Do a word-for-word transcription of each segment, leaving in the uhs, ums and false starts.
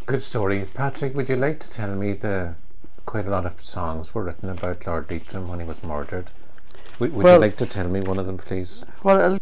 Good story. Patrick, would you like to tell me the quite a lot of songs were written about Lord Leitrim when he was murdered? Would, would well, you like to tell me one of them, please? Well,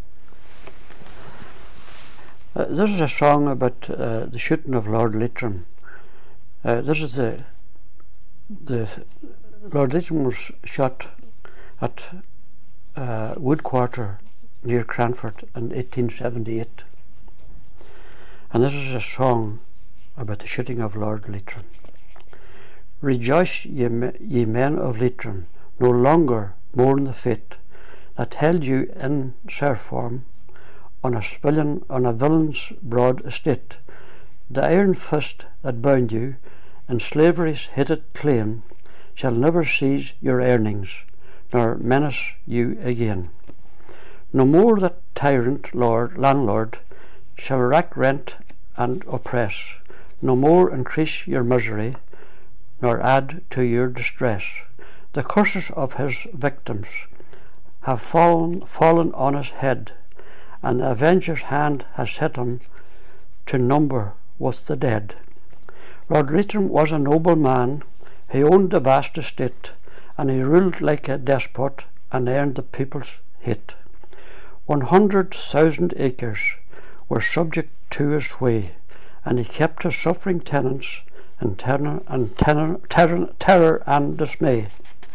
uh, this is a song about uh, the shooting of Lord Leitrim. Uh, this is the the Lord Leitrim was shot at uh, Wood Quarter near Cranford in eighteen seventy-eight, and this is a song about the shooting of Lord Leitrim. Rejoice, ye, me, ye men of Leitrim, no longer mourn the fate that held you in serf form on a villain, on a villain's broad estate. The iron fist that bound you in slavery's hated claim shall never seize your earnings, nor menace you again. No more that tyrant lord, landlord shall rack rent and oppress, no more increase your misery, nor add to your distress. The curses of his victims have fallen, fallen on his head, and the avenger's hand has set him to number with the dead. Lord Leitrim was a noble man. He owned a vast estate, and he ruled like a despot and earned the people's hate. One hundred thousand acres were subject to his sway, and he kept his suffering tenants in terror and, terror, terror, terror and dismay.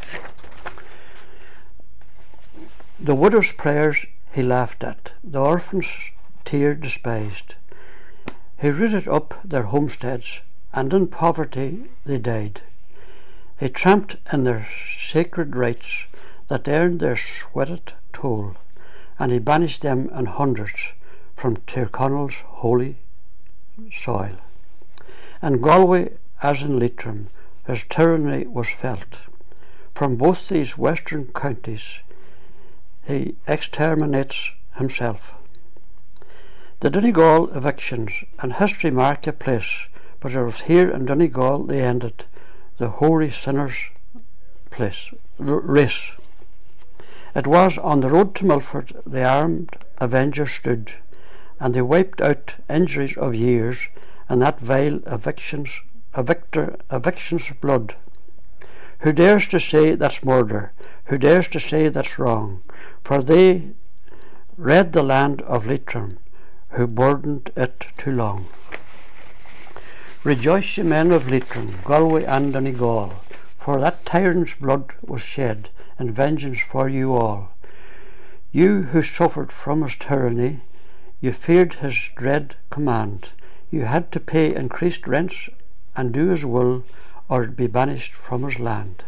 The widow's prayers he laughed at, the orphan's tear despised. He rooted up their homesteads, and in poverty they died. He tramped in their sacred rights that earned their sweated toll, and he banished them in hundreds from Tyrconnell's holy soil. In Galway as in Leitrim, his tyranny was felt. From both these western counties he exterminates himself. The Donegal evictions and history mark a place, but it was here in Donegal they ended, the hoary sinner's place, race. It was on the road to Milford the armed avenger stood, and they wiped out injuries of years in that vile evictions, evictor, eviction's blood. Who dares to say that's murder? Who dares to say that's wrong? For they read the land of Leitrim, who burdened it too long. Rejoice, ye men of Leitrim, Galway and Donegal, for that tyrant's blood was shed in vengeance for you all. You who suffered from his tyranny, you feared his dread command. You had to pay increased rents and do his will, or be banished from his land.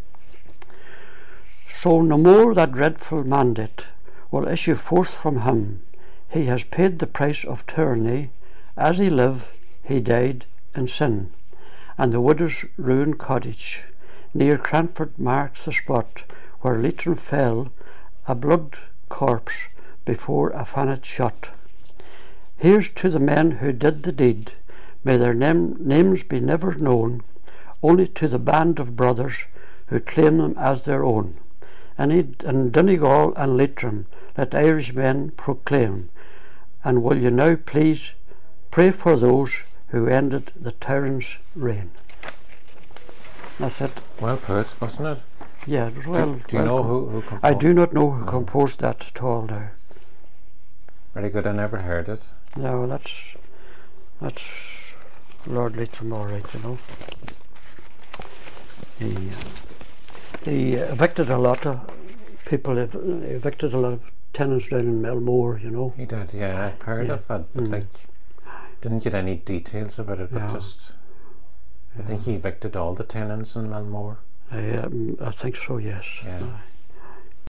So no more that dreadful mandate will issue forth from him. He has paid the price of tyranny. As he lived, he died in sin, and the widow's ruined cottage near Cranford marks the spot where Leitrim fell, a blood corpse before a fanet shot. Here's to the men who did the deed, may their name, names be never known, only to the band of brothers who claim them as their own. And in Donegal and Leitrim let Irish men proclaim, and will you now please pray for those who ended the tyrant's reign. That's it. Well put, wasn't it? Yeah, it was well. Do, do you well know who, who composed? I do not know who composed that at all now. Very good. I never heard it. Yeah, well, that's that's Lord Leitrim, all right, you know. He uh, he evicted a lot of people. He evicted a lot of tenants down in Melmore, you know. He did, yeah. I've heard yeah. of it, but mm. like, didn't get any details about it. But yeah. just, I yeah. think he evicted all the tenants in Melmore. I, um, I think so. Yes. Yeah. Uh,